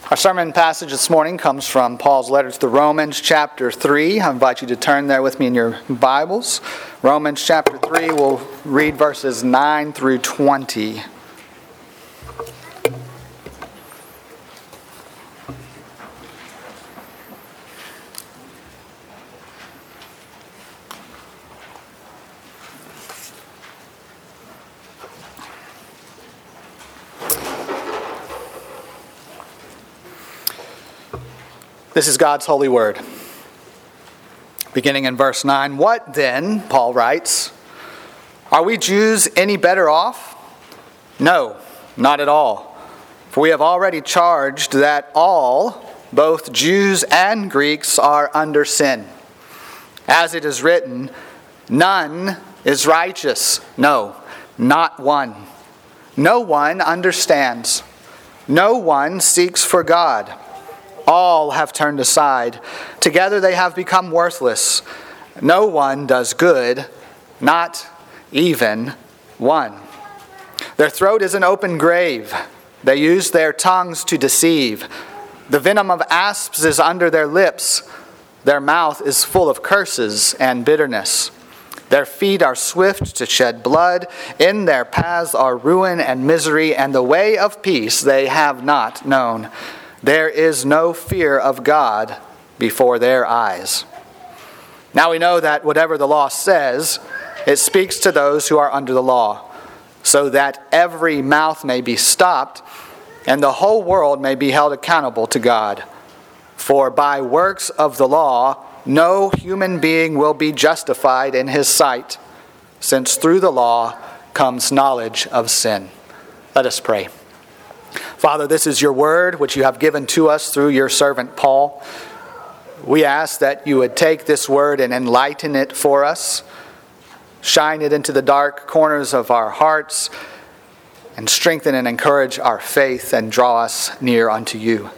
Our sermon passage this morning comes from Paul's letter to the Romans, chapter 3. I invite you to turn there with me in your Bibles. Romans chapter 3, we'll read verses 9 through 20. This is God's holy word. Beginning in verse 9, "What then," Paul writes, "are we Jews any better off? No, not at all. For we have already charged that all, both Jews and Greeks, are under sin. As it is written, none is righteous. No, not one. No one understands. No one seeks for God. All have turned aside. Together they have become worthless. No one does good, not even one. Their throat is an open grave. They use their tongues to deceive. The venom of asps is under their lips. Their mouth is full of curses and bitterness. Their feet are swift to shed blood. In their paths are ruin and misery, and the way of peace they have not known. There is no fear of God before their eyes." Now we know that whatever the law says, it speaks to those who are under the law, so that every mouth may be stopped and the whole world may be held accountable to God. For by works of the law, no human being will be justified in his sight, since through the law comes knowledge of sin. Let us pray. Father, this is your word, which you have given to us through your servant Paul. We ask that you would take this word and enlighten it for us, shine it into the dark corners of our hearts, and strengthen and encourage our faith and draw us near unto you.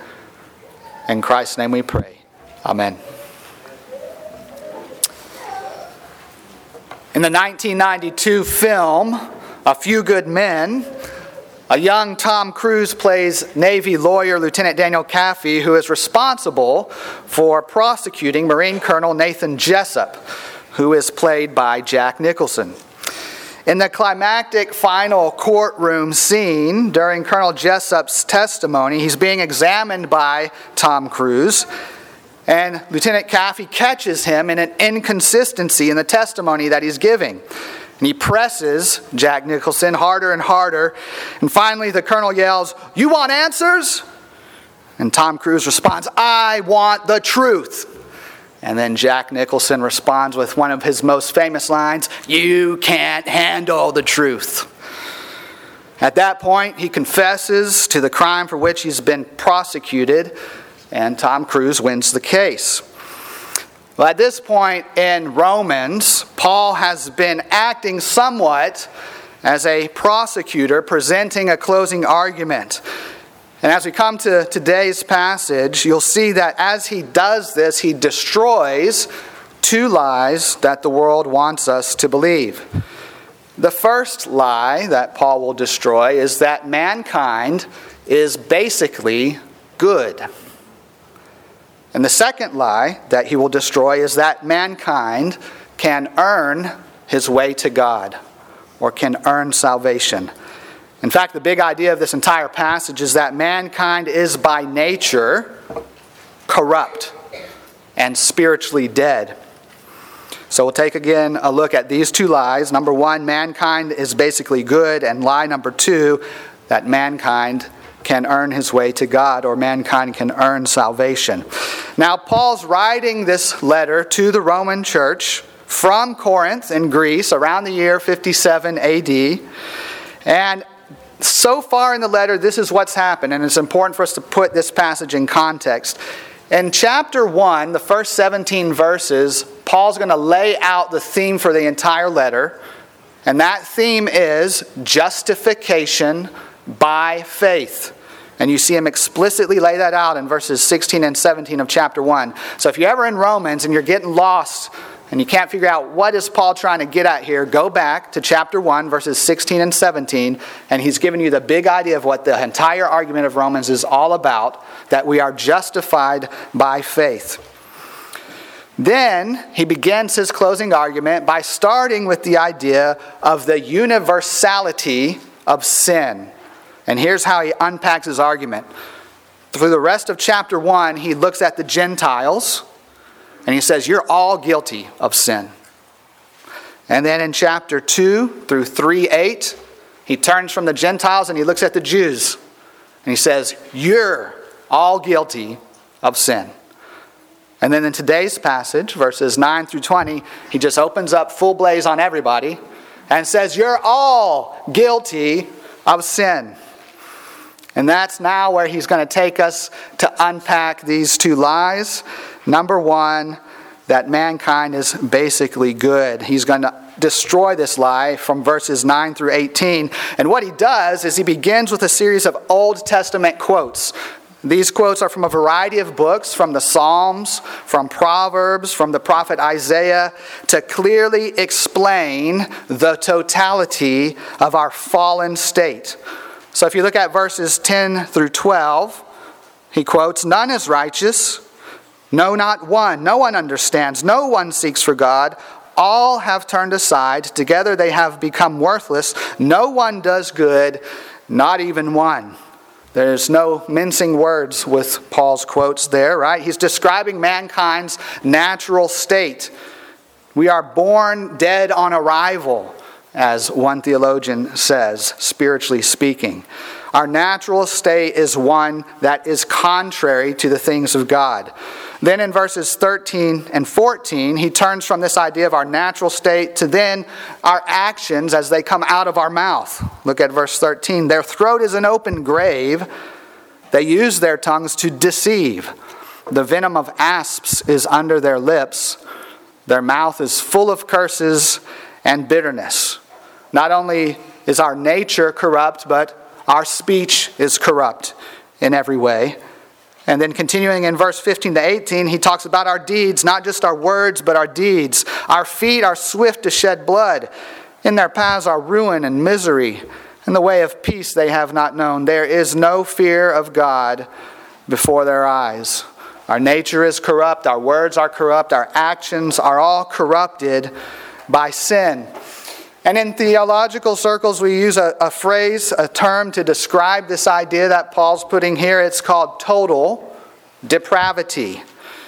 In Christ's name we pray. Amen. In the 1992 film, A Few Good Men, a young Tom Cruise plays Navy lawyer Lieutenant Daniel Kaffee, who is responsible for prosecuting Marine Colonel Nathan Jessup, who is played by Jack Nicholson. In the climactic final courtroom scene during Colonel Jessup's testimony, he's being examined by Tom Cruise, and Lieutenant Kaffee catches him in an inconsistency in the testimony that he's giving. And he presses Jack Nicholson harder and harder. And finally the colonel yells, "You want answers?" And Tom Cruise responds, "I want the truth." And then Jack Nicholson responds with one of his most famous lines, "You can't handle the truth." At that point, he confesses to the crime for which he's been prosecuted, and Tom Cruise wins the case. Well, at this point in Romans, Paul has been acting somewhat as a prosecutor presenting a closing argument. And as we come to today's passage, you'll see that as he does this, he destroys two lies that the world wants us to believe. The first lie that Paul will destroy is that mankind is basically good. And the second lie that he will destroy is that mankind can earn his way to God, or can earn salvation. In fact, the big idea of this entire passage is that mankind is by nature corrupt and spiritually dead. So we'll take again a look at these two lies. Number one, mankind is basically good. And lie number two, that mankind can earn his way to God, or mankind can earn salvation. Now, Paul's writing this letter to the Roman church from Corinth in Greece around the year 57 AD. And so far in the letter, this is what's happened. And it's important for us to put this passage in context. In chapter 1, the first 17 verses, Paul's going to lay out the theme for the entire letter. And that theme is justification by faith. And you see him explicitly lay that out in verses 16 and 17 of chapter 1. So if you're ever in Romans and you're getting lost and you can't figure out what is Paul trying to get at here, go back to chapter 1, verses 16 and 17, and he's given you the big idea of what the entire argument of Romans is all about, that we are justified by faith. Then he begins his closing argument by starting with the idea of the universality of sin. And here's how he unpacks his argument. Through the rest of chapter 1, he looks at the Gentiles, and he says, you're all guilty of sin. And then in chapter 2 through 3:8, he turns from the Gentiles and he looks at the Jews. And he says, you're all guilty of sin. And then in today's passage, verses 9 through 20, he just opens up full blaze on everybody and says, you're all guilty of sin. And that's now where he's going to take us to unpack these two lies. Number one, that mankind is basically good. He's going to destroy this lie from verses 9 through 18. And what he does is he begins with a series of Old Testament quotes. These quotes are from a variety of books, from the Psalms, from Proverbs, from the prophet Isaiah, to clearly explain the totality of our fallen state. So if you look at verses 10 through 12, he quotes, none is righteous, no, not one. No one understands, no one seeks for God. All have turned aside, together they have become worthless. No one does good, not even one. There's no mincing words with Paul's quotes there, right? He's describing mankind's natural state. We are born dead on arrival, as one theologian says, spiritually speaking. Our natural state is one that is contrary to the things of God. Then in verses 13 and 14, he turns from this idea of our natural state to then our actions as they come out of our mouth. Look at verse 13. Their throat is an open grave. They use their tongues to deceive. The venom of asps is under their lips. Their mouth is full of curses and bitterness. Not only is our nature corrupt, but our speech is corrupt in every way. And then continuing in verse 15 to 18, he talks about our deeds, not just our words, but our deeds. Our feet are swift to shed blood. In their paths are ruin and misery. In the way of peace they have not known. There is no fear of God before their eyes. Our nature is corrupt. Our words are corrupt. Our actions are all corrupted by sin. And in theological circles, we use a phrase, a term to describe this idea that Paul's putting here. It's called total depravity.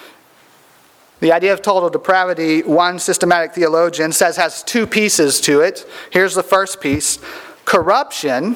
The idea of total depravity, one systematic theologian says, has two pieces to it. Here's the first piece. Corruption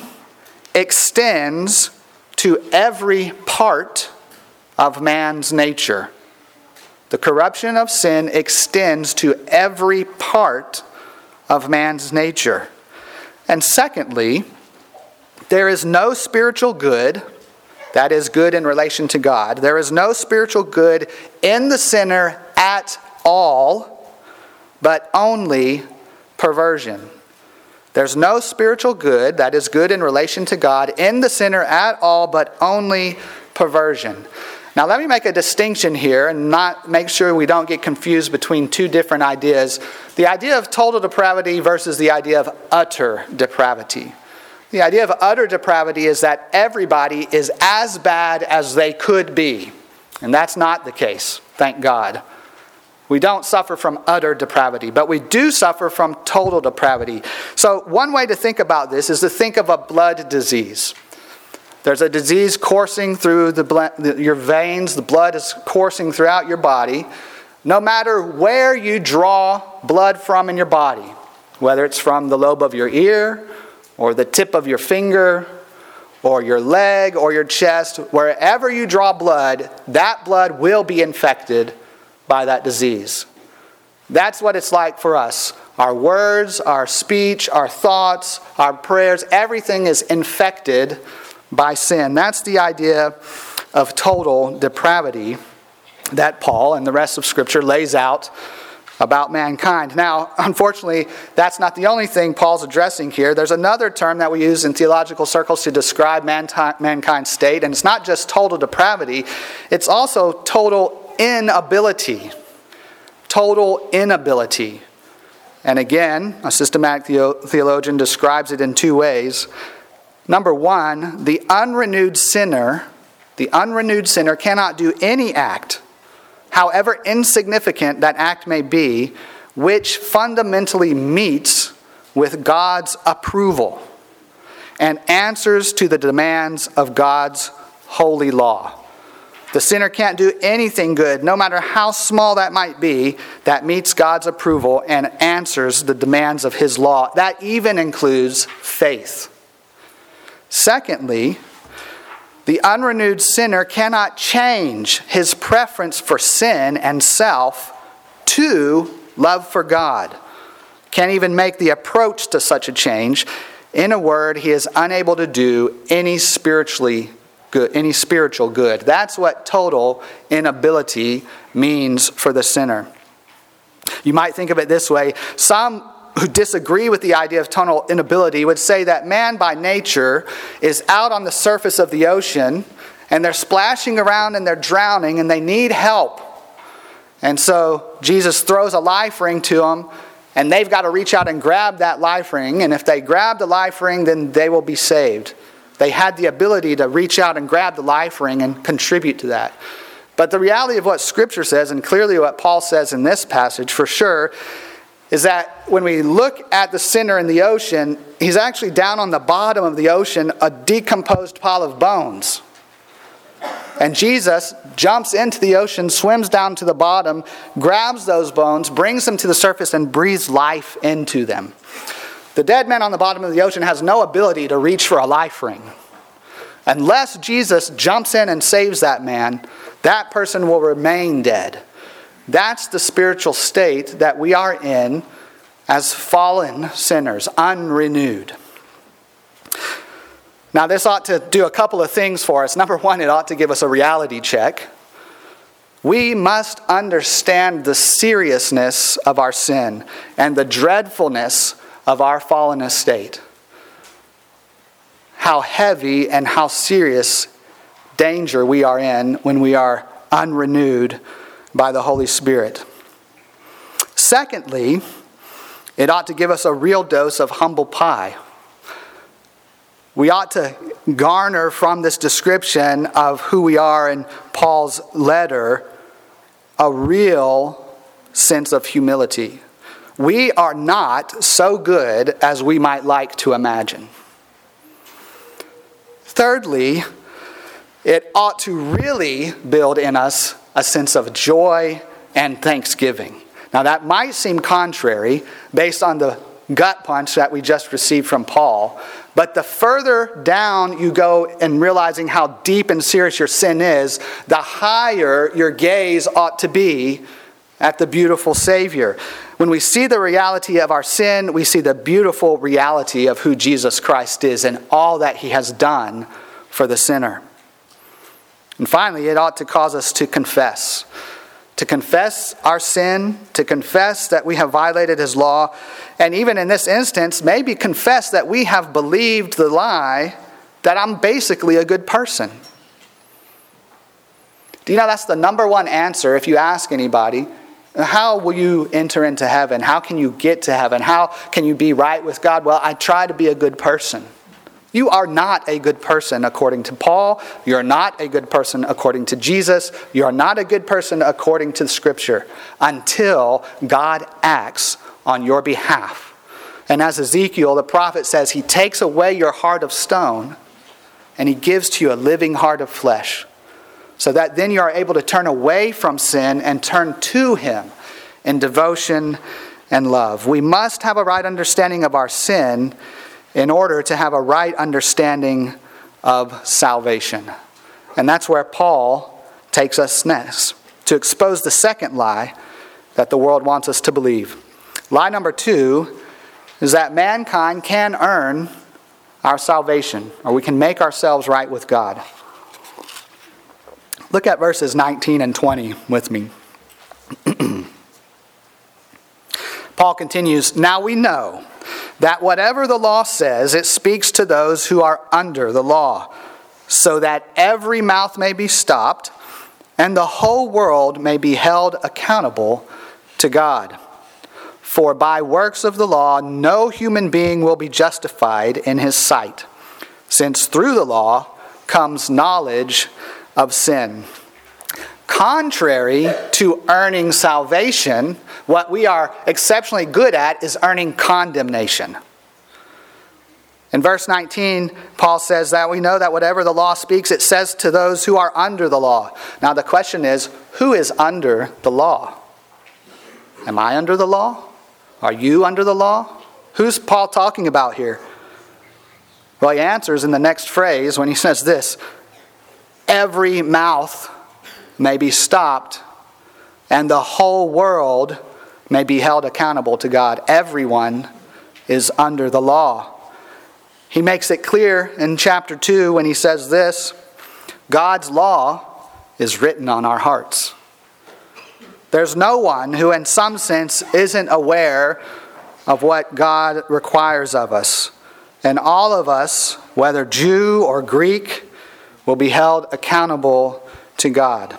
extends to every part of man's nature. The corruption of sin extends to every part of man's nature. And secondly, there is no spiritual good, that is good in relation to God. There is no spiritual good in the sinner at all, but only perversion. There's no spiritual good, that is good in relation to God, in the sinner at all, but only perversion. Now let me make a distinction here and not make sure we don't get confused between two different ideas. The idea of total depravity versus the idea of utter depravity. The idea of utter depravity is that everybody is as bad as they could be. And that's not the case, thank God. We don't suffer from utter depravity, but we do suffer from total depravity. So one way to think about this is to think of a blood disease. There's a disease coursing through your veins. The blood is coursing throughout your body. No matter where you draw blood from in your body, whether it's from the lobe of your ear or the tip of your finger or your leg or your chest, wherever you draw blood, that blood will be infected by that disease. That's what it's like for us. Our words, our speech, our thoughts, our prayers, everything is infected by sin. That's the idea of total depravity that Paul and the rest of Scripture lays out about mankind. Now, unfortunately, that's not the only thing Paul's addressing here. There's another term that we use in theological circles to describe mankind's state, and it's not just total depravity, it's also total inability. total inability. And again, a systematic theologian describes it in two ways. Number one, the unrenewed sinner cannot do any act, however insignificant that act may be, which fundamentally meets with God's approval and answers to the demands of God's holy law. The sinner can't do anything good, no matter how small that might be, that meets God's approval and answers the demands of his law. That even includes faith. Secondly, the unrenewed sinner cannot change his preference for sin and self to love for God. Can't even make the approach to such a change. In a word, he is unable to do any spiritual good. That's what total inability means for the sinner. You might think of it this way. Some who disagree with the idea of total inability would say that man by nature is out on the surface of the ocean and they're splashing around and they're drowning and they need help. And so Jesus throws a life ring to them and they've got to reach out and grab that life ring. And if they grab the life ring, then they will be saved. They had the ability to reach out and grab the life ring and contribute to that. But the reality of what Scripture says, and clearly what Paul says in this passage for sure, is that when we look at the sinner in the ocean, he's actually down on the bottom of the ocean, a decomposed pile of bones. And Jesus jumps into the ocean, swims down to the bottom, grabs those bones, brings them to the surface, and breathes life into them. The dead man on the bottom of the ocean has no ability to reach for a life ring. Unless Jesus jumps in and saves that man, that person will remain dead. That's the spiritual state that we are in as fallen sinners, unrenewed. Now, this ought to do a couple of things for us. Number one, it ought to give us a reality check. We must understand the seriousness of our sin and the dreadfulness of our fallen estate. How heavy and how serious danger we are in when we are unrenewed by the Holy Spirit. Secondly, it ought to give us a real dose of humble pie. We ought to garner from this description of who we are in Paul's letter a real sense of humility. We are not so good as we might like to imagine. Thirdly, it ought to really build in us a sense of joy and thanksgiving. Now that might seem contrary based on the gut punch that we just received from Paul, but the further down you go in realizing how deep and serious your sin is, the higher your gaze ought to be at the beautiful Savior. When we see the reality of our sin, we see the beautiful reality of who Jesus Christ is and all that he has done for the sinner. And finally, it ought to cause us to confess our sin, to confess that we have violated his law, and even in this instance, maybe confess that we have believed the lie that I'm basically a good person. Do you know that's the number one answer if you ask anybody? How will you enter into heaven? How can you get to heaven? How can you be right with God? Well, I try to be a good person. You are not a good person according to Paul. You're not a good person according to Jesus. You're not a good person according to Scripture until God acts on your behalf. And as Ezekiel, the prophet says, he takes away your heart of stone and he gives to you a living heart of flesh, so that then you are able to turn away from sin and turn to him in devotion and love. We must have a right understanding of our sin in order to have a right understanding of salvation. And that's where Paul takes us next, to expose the second lie that the world wants us to believe. Lie number 2 is that mankind can earn our salvation, or we can make ourselves right with God. Look at verses 19 and 20 with me. Paul continues, "Now we know that whatever the law says, it speaks to those who are under the law, so that every mouth may be stopped and the whole world may be held accountable to God. For by works of the law, no human being will be justified in his sight, since through the law comes knowledge of sin. Contrary to earning salvation, what we are exceptionally good at is earning condemnation. In verse 19, Paul says that we know that whatever the law speaks, it says to those who are under the law. Now the question is, who is under the law? Am I under the law? Are you under the law? Who's Paul talking about here? Well, he answers in the next phrase when he says this: every mouth may be stopped, and the whole world may be held accountable to God. Everyone is under the law. He makes it clear in chapter 2 when he says this: God's law is written on our hearts. There's no one who in some sense isn't aware of what God requires of us. And all of us, whether Jew or Greek, will be held accountable to God.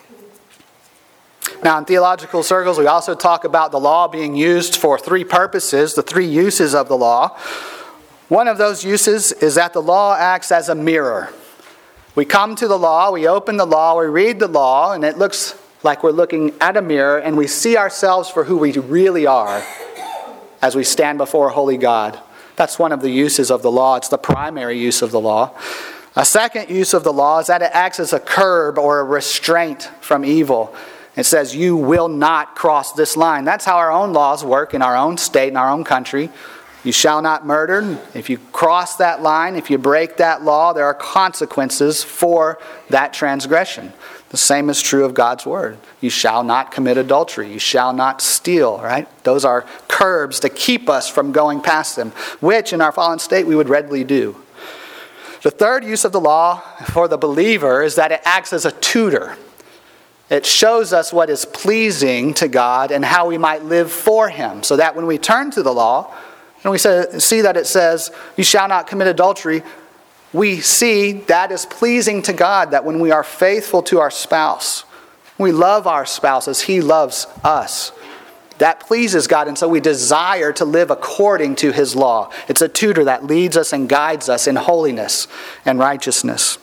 Now, in theological circles, we also talk about the law being used for three purposes, the three uses of the law. One of those uses is that the law acts as a mirror. We come to the law, we open the law, we read the law, and it looks like we're looking at a mirror, and we see ourselves for who we really are as we stand before a holy God. That's one of the uses of the law. It's the primary use of the law. A second use of the law is that it acts as a curb or a restraint from evil. It says, you will not cross this line. That's how our own laws work in our own state, in our own country. You shall not murder. If you cross that line, if you break that law, there are consequences for that transgression. The same is true of God's word. You shall not commit adultery. You shall not steal, right? Those are curbs to keep us from going past them, which in our fallen state we would readily do. The third use of the law for the believer is that it acts as a tutor. It shows us what is pleasing to God and how we might live for Him, so that when we turn to the law and we see that it says, you shall not commit adultery, we see that is pleasing to God, that when we are faithful to our spouse, we love our spouse as He loves us. That pleases God, and so we desire to live according to His law. It's a tutor that leads us and guides us in holiness and righteousness.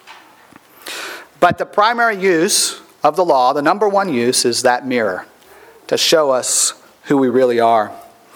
But the primary use of the law, the number one use, is that mirror, to show us who we really are.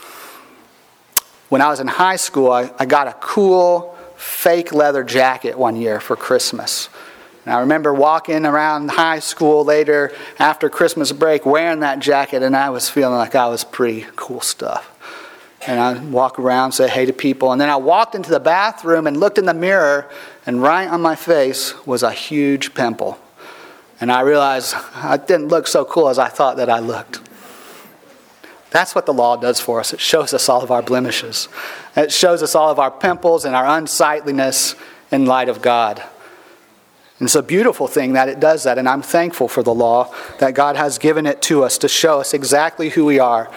When I was in high school, I got a cool fake leather jacket one year for Christmas. And I remember walking around high school later after Christmas break wearing that jacket, and I was feeling like I was pretty cool stuff. And I'd walk around, say hey to people, and then I walked into the bathroom and looked in the mirror, and right on my face was a huge pimple. And I realized I didn't look so cool as I thought that I looked. That's what the law does for us. It shows us all of our blemishes. It shows us all of our pimples and our unsightliness in light of God. And it's a beautiful thing that it does that, and I'm thankful for the law that God has given it to us to show us exactly who we are.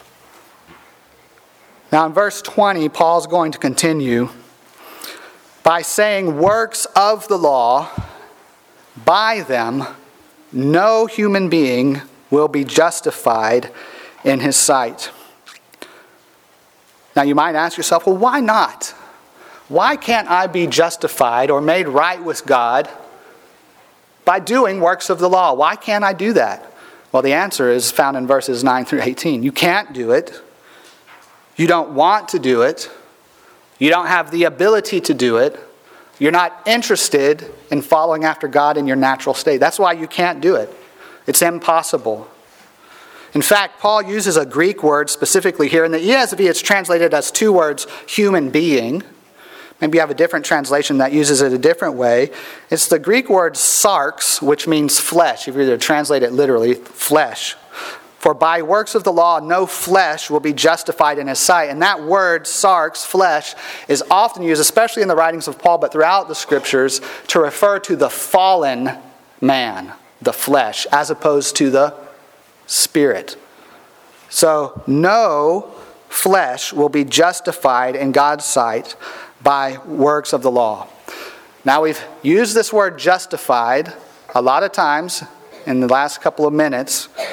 Now in verse 20, Paul's going to continue by saying, works of the law, by them no human being will be justified in his sight. Now you might ask yourself, well, why not? Why can't I be justified or made right with God by doing works of the law? Why can't I do that? Well, the answer is found in verses 9 through 18. You can't do it. You don't want to do it. You don't have the ability to do it. You're not interested in following after God in your natural state. That's why you can't do it. It's impossible. In fact, Paul uses a Greek word specifically here. In the ESV, it's translated as two words, human being. Maybe you have a different translation that uses it a different way. It's the Greek word sarx, which means flesh. If you were to translate it literally, flesh. For by works of the law, no flesh will be justified in his sight. And that word, sarx, flesh, is often used, especially in the writings of Paul, but throughout the scriptures, to refer to the fallen man, the flesh, as opposed to the spirit. So no flesh will be justified in God's sight by works of the law. Now we've used this word justified a lot of times in the last couple of minutes.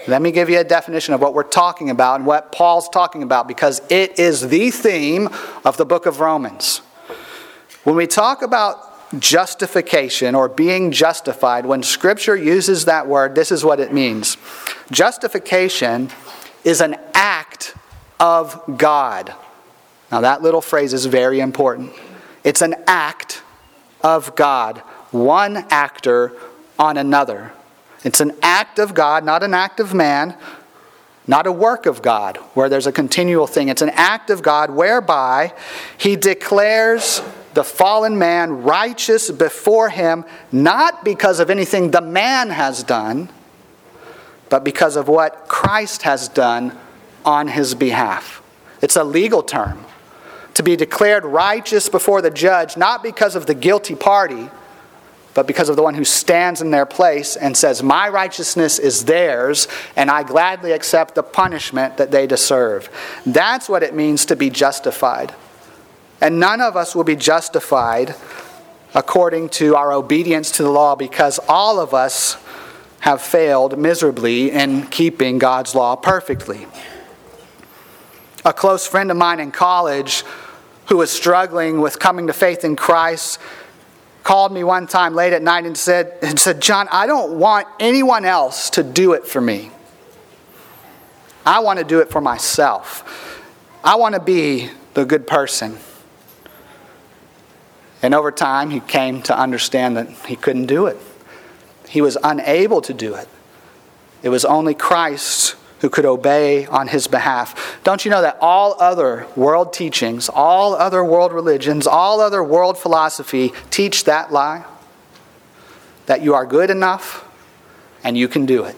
Let me give you a definition of what we're talking about and what Paul's talking about, because it is the theme of the book of Romans. When we talk about justification or being justified, when Scripture uses that word, this is what it means. Justification is an act of God. Now that little phrase is very important. It's an act of God. One actor on another. It's an act of God, not an act of man, not a work of God, where there's a continual thing. It's an act of God whereby He declares the fallen man righteous before Him, not because of anything the man has done, but because of what Christ has done on his behalf. It's a legal term. To be declared righteous before the judge, not because of the guilty party, but because of the one who stands in their place and says, my righteousness is theirs, and I gladly accept the punishment that they deserve. That's what it means to be justified. And none of us will be justified according to our obedience to the law, because all of us have failed miserably in keeping God's law perfectly. A close friend of mine in college who was struggling with coming to faith in Christ called me one time late at night and said, John, I don't want anyone else to do it for me. I want to do it for myself. I want to be the good person. And over time, he came to understand that he couldn't do it. He was unable to do it. It was only Christ who could obey on his behalf. Don't you know that all other world teachings, all other world religions, all other world philosophy teach that lie? That you are good enough and you can do it.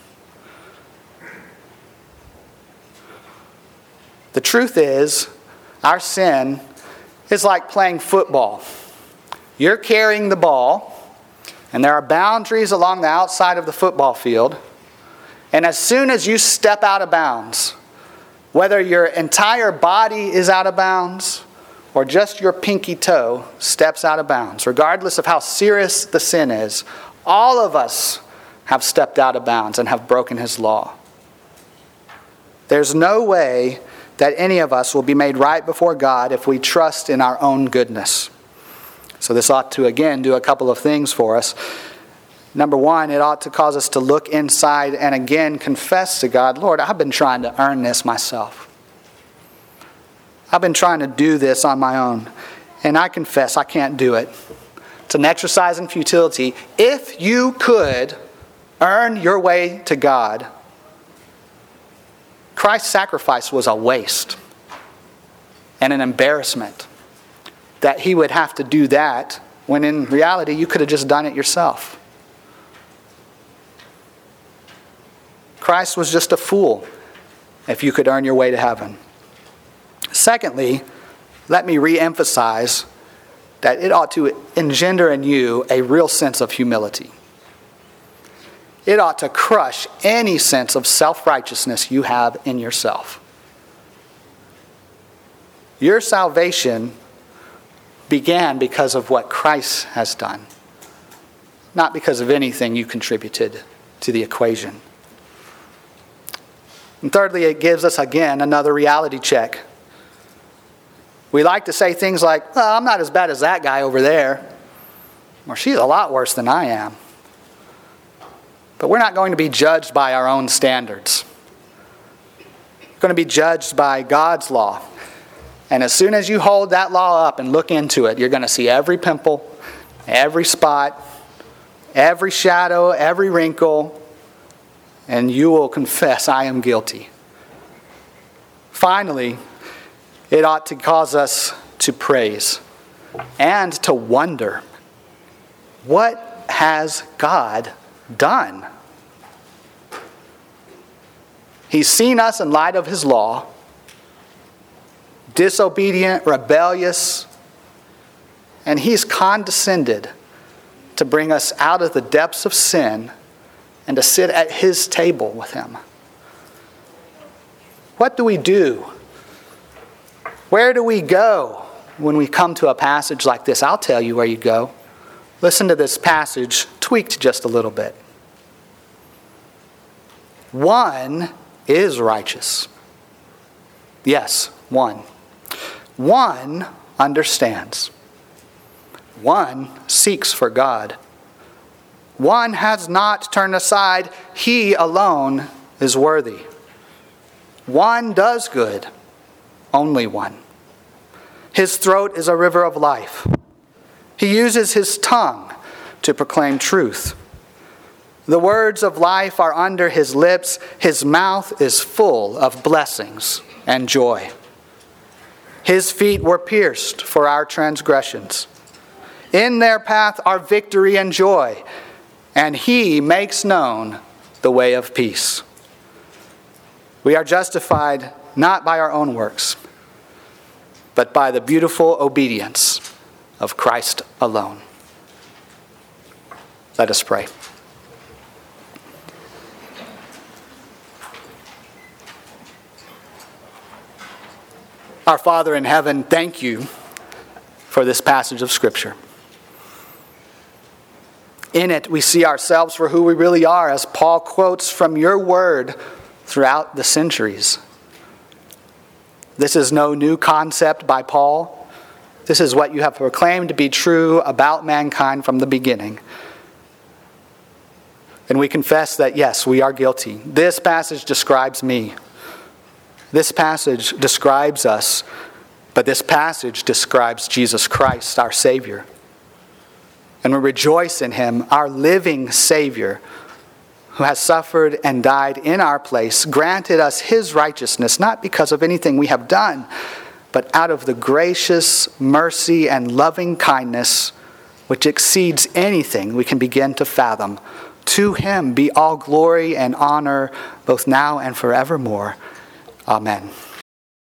The truth is, our sin is like playing football. You're carrying the ball, and there are boundaries along the outside of the football field. And as soon as you step out of bounds, whether your entire body is out of bounds or just your pinky toe steps out of bounds, regardless of how serious the sin is, all of us have stepped out of bounds and have broken his law. There's no way that any of us will be made right before God if we trust in our own goodness. So this ought to, again, do a couple of things for us. Number one, it ought to cause us to look inside and again confess to God, Lord, I've been trying to earn this myself. I've been trying to do this on my own. And I confess I can't do it. It's an exercise in futility. If you could earn your way to God, Christ's sacrifice was a waste and an embarrassment. That he would have to do that when in reality you could have just done it yourself. Christ was just a fool if you could earn your way to heaven. Secondly, let me re-emphasize that it ought to engender in you a real sense of humility. It ought to crush any sense of self-righteousness you have in yourself. Your salvation began because of what Christ has done, not because of anything you contributed to the equation. And thirdly, it gives us, again, another reality check. We like to say things like, well, I'm not as bad as that guy over there, or she's a lot worse than I am. But we're not going to be judged by our own standards. We're going to be judged by God's law. And as soon as you hold that law up and look into it, you're going to see every pimple, every spot, every shadow, every wrinkle, and you will confess, I am guilty. Finally, it ought to cause us to praise and to wonder, what has God done? He's seen us in light of his law, disobedient, rebellious, and he's condescended to bring us out of the depths of sin and to sit at his table with him. What do we do? Where do we go when we come to a passage like this? I'll tell you where you go. Listen to this passage tweaked just a little bit. One is righteous. Yes, one. One understands. One seeks for God. One has not turned aside. He alone is worthy. One does good. Only one. His throat is a river of life. He uses his tongue to proclaim truth. The words of life are under his lips. His mouth is full of blessings and joy. His feet were pierced for our transgressions. In their path are victory and joy, and he makes known the way of peace. We are justified not by our own works, but by the beautiful obedience of Christ alone. Let us pray. Our Father in heaven, thank you for this passage of Scripture. In it, we see ourselves for who we really are, as Paul quotes from your word throughout the centuries. This is no new concept by Paul. This is what you have proclaimed to be true about mankind from the beginning. And we confess that, yes, we are guilty. This passage describes me. This passage describes us, but this passage describes Jesus Christ, our Savior. And we rejoice in him, our living Savior, who has suffered and died in our place, granted us his righteousness, not because of anything we have done, but out of the gracious mercy and loving kindness which exceeds anything we can begin to fathom. To him be all glory and honor, both now and forevermore. Amen.